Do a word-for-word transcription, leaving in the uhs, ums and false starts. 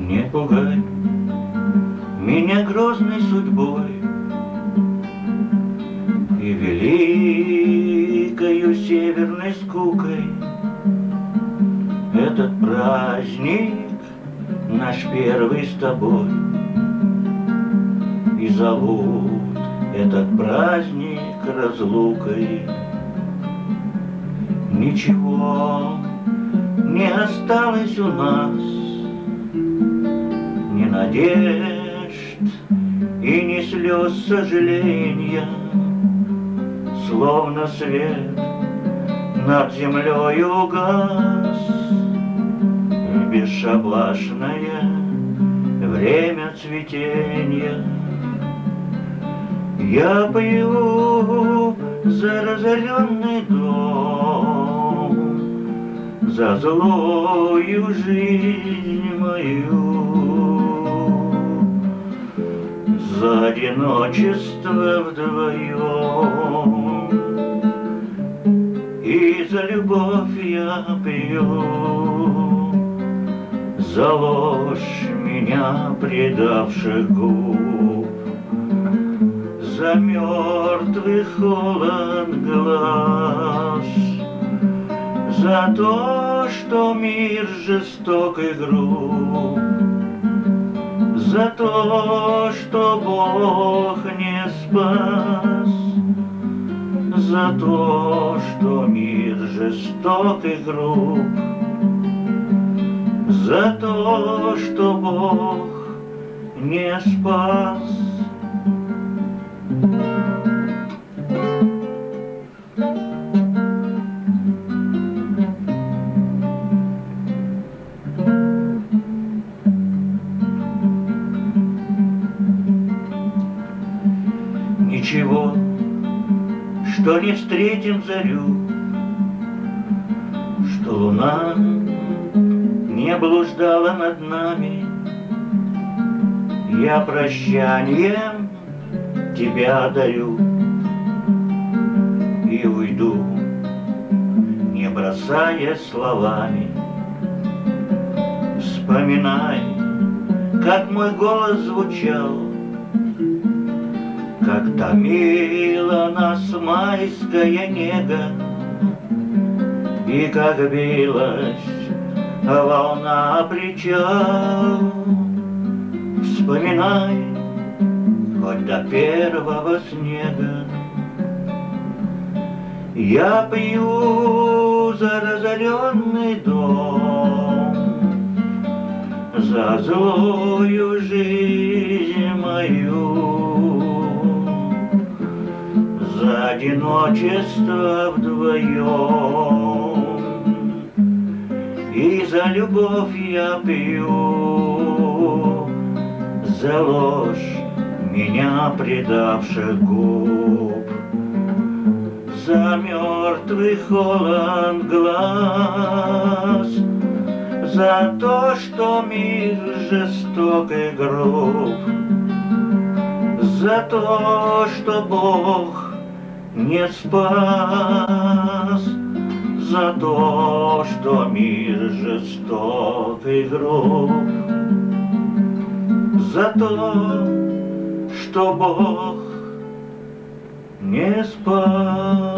Не пугай меня грозной судьбой и великою северной скукой. Этот праздник наш первый с тобой, и зовут этот праздник разлукой. Ничего не осталось у нас, ни надежд и ни слез сожаления, словно свет над землей угас в бесшабашное время цветения. Я пою за разоренный дом, за злую жизнь мою, за одиночество вдвоем, и за любовь я пью, за ложь меня предавших губ, за мертвый холод глаз, за то, что мир жесток и груб, за то, что Бог не спас, за то, что мир жесток и груб, за то, что Бог не спас. Ничего, что не встретим зарю, что луна не блуждала над нами. Я прощанием тебя дарю и уйду, не бросая словами. Вспоминай, как мой голос звучал, как томила нас майская нега, и как билась волна причал. Вспоминай, хоть до первого снега. Я пью за разоренный дом, за злую жизнь мою, за одиночество вдвоем, и за любовь я пью, за ложь меня предавших губ, за мертвый холод глаз, за то, что мир жесток и груб, за то, что Бог не спас, за то, что мир жесток и груб, за то, что Бог не спас.